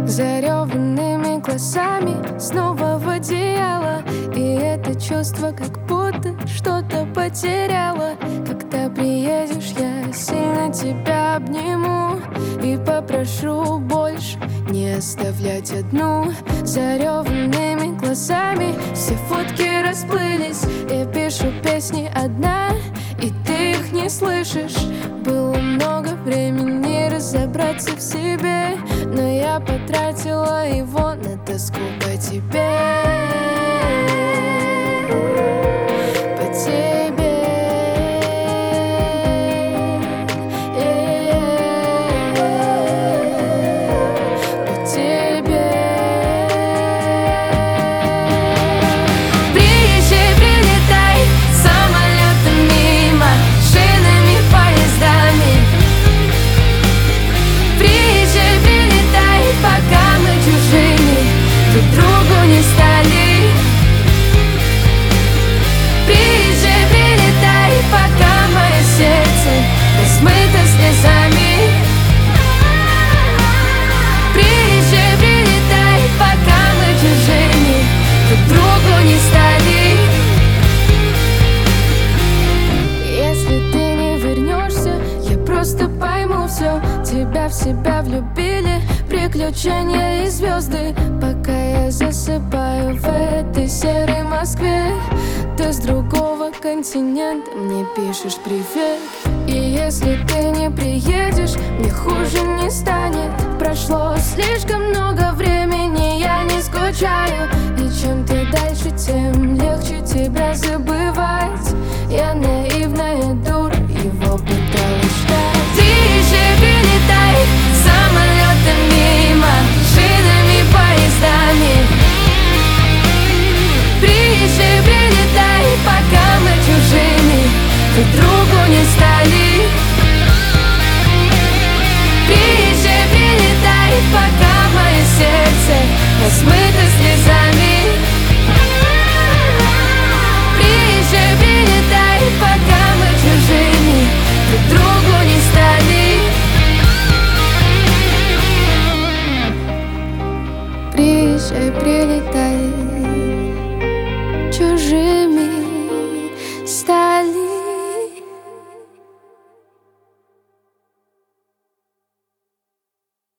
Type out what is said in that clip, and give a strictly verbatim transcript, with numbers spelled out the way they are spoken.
Зареванными глазами снова в одеяло. И это чувство, как будто что-то потеряла. Когда приедешь, я сильно тебя обниму и попрошу больше не оставлять одну. Зареванными глазами все фотки расплылись. Я пишу песни одна, и ты их не слышишь. Было много времени разобраться в себе, но я потратила его на тоску по тебе. По тебе. По тебе. Приезжай, прилетай самолетом мимо, шинами, поездами. Приезжай, прилетай, пока мы чужими друг другу не стали. Приезжай, прилетай, пока мое сердце размыто слезами. Приезжай, прилетай, пока мы чужими друг другу не стали. Если ты не вернешься, я просто пойму все. Тебя в себя влюбили приключения и звезды. Пока я засыпаю в этой серой Москве, ты с другого континента мне пишешь привет. И если ты не приедешь, мне хуже не станет. Прошло слишком много времени, я не скучаю. И чем ты дальше, тем легче тебя забывать. Я наивная дура, его пыталась ждать. Приезжай, прилетай самолетом мимо, шинами, поездами. Приезжай, прилетай, пока мы чужими друг другу не стали. Приезжай, прилетай, пока мое сердце размыто слезами. Приезжай, прилетай, пока мы чужими друг другу не стали. Приезжай, прилетай.